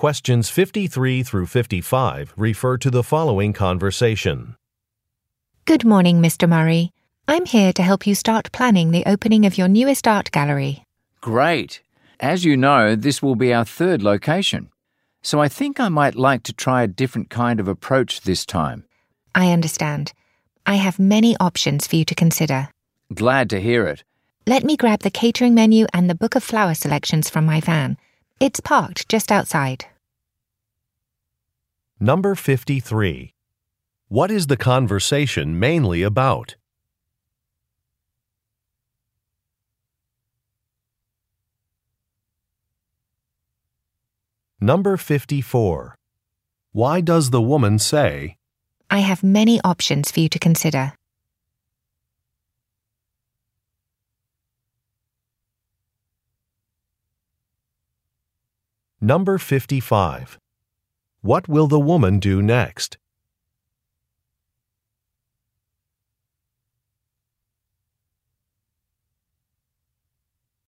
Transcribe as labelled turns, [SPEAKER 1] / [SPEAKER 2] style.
[SPEAKER 1] Questions 53 through 55 refer to the following conversation.
[SPEAKER 2] Good morning, Mr. Murray. I'm here to help you start planning the opening of your newest art gallery.
[SPEAKER 3] Great. As you know, this will be our third location. So I think I might like to try a different kind of approach this time.
[SPEAKER 2] I understand. I have many options for you to consider.
[SPEAKER 3] Glad to hear it.
[SPEAKER 2] Let me grab the catering menu and the book of flower selections from my van. It's parked just outside.
[SPEAKER 1] Number 53. What is the conversation mainly about? Number 54. Why does the woman say,
[SPEAKER 2] I have many options for you to consider.
[SPEAKER 1] Number 55. What will the woman do next?